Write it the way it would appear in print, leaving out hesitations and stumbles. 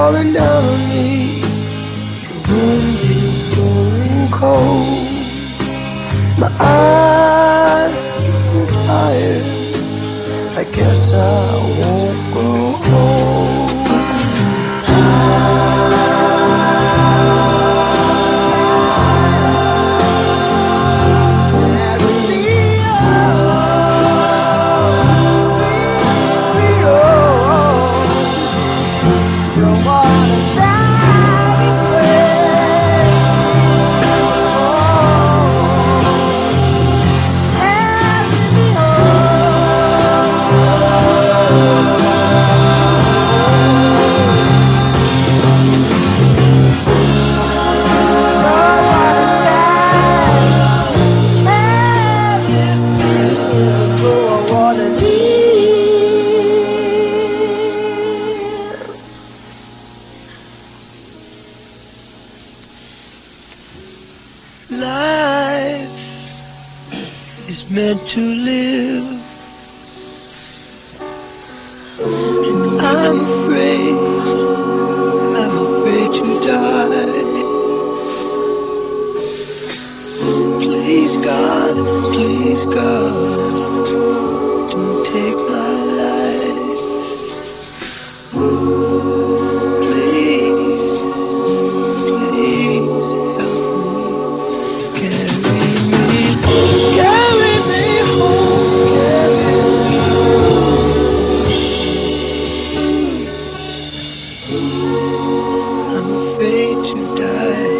falling down on me. The wind is blowing cold. My eyes are tired. I guess I won't grow old. Life is meant to live, and I'm afraid to die. Please God, don't take my life. Please, please help me, carry me home, I'm afraid to die.